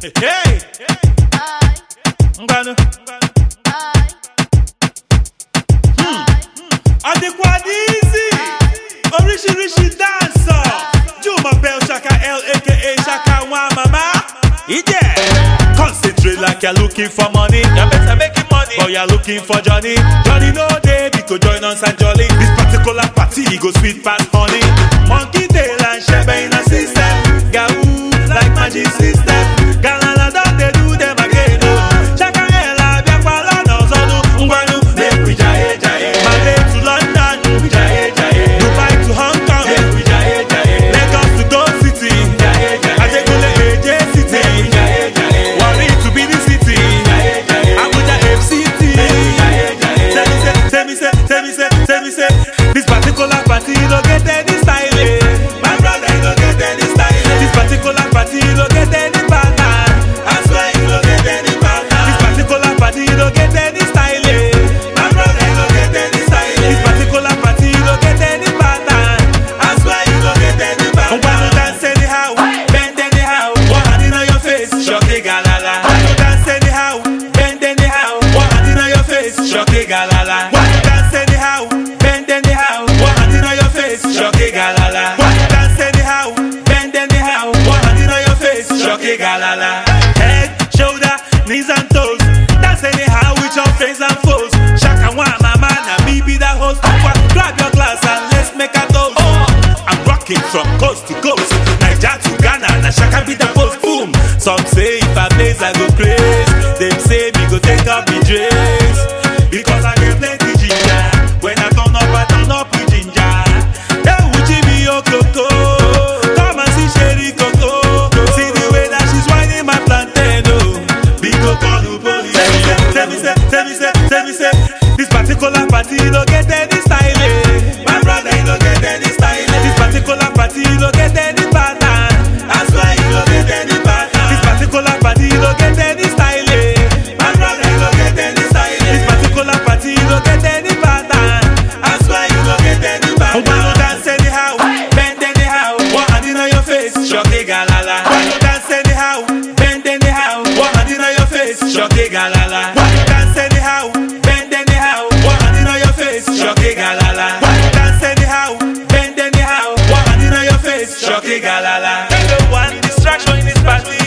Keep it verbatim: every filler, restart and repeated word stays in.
Hey, Ngano. Hmm. Adequadizi. Orishi Rishi dancer. Juma Bell Shaka L aka Shaka Wa Mama. Yeah. Concentrate like you're looking for money. You better making money, but you're looking for Johnny. Johnny no day, because join us and jolly. This particular party go sweet past honey. Monkey tail and shebe in a system. Gahoo like magic system. Galala don't they do them again. Oh. Shaka Ella Biakwala no Zonu. Ngwanu make we jaye jaye. Malay to London, we jaye jaye. Dubai to Hong Kong, make we jaye jaye. Lagos to Go City, jaye jaye. Adekunle A J City, jaye jaye. Warri to be the city, jaye jaye. Abuja F C T, jaye jaye. Tell me say, tell me say, tell me say, tell me say. This particular party no get any style. My brother no get any style. This particular party no get any pattern. I swear you no get any pattern. This particular party no get any style. My brother no get any style. This particular party no get any pattern. I swear you no get any pattern. Wanna dance anyhow, bend anyhow. One hand in your face, shock the galala. Wanna dance anyhow, bend anyhow. One hand in your face, shock the galala. Wanna dance anyhow, bend anyhow. One hand in your face, shock the galala. Wanna dance anyhow, bend anyhow. One hand in your face, shock the galala. Head, shoulder, knees and toes. Dance anyhow with your friends and foes. Shaka Wa Mama, now me be the host. Grab your glass and let's make a toast. I'm rocking from coast to coast. Niger to Ghana, now Shaka be the post. Boom. Some say if I blaze I go craze. Them say me go take up the dress. Because I get plenty ginger. When I turn up, I turn up with ginger. Hey, Uchi be your coco. Come and see Sherry Coco. See the way that she's whining my plantain. Oh, big coco no police. Tell me say, tell me say, tell me say. This particular party no get any style. My brother he no get any style. This particular party no get any pattern. I swear you no get any pattern. This particular party no get any style. My brother he no get any style. This particular party no get any pattern. I swear you no get any pattern. Wanna dance anyhow, bend anyhow. One hand in your face, shock the galala. Wanna dance anyhow, bend anyhow. One hand in your face, shock the galala. Wanna dance anyhow, bend anyhow. One hand in your face, shock the galala. Wanna dance anyhow, bend anyhow. One hand in your face, shock the galala. One distraction in this party.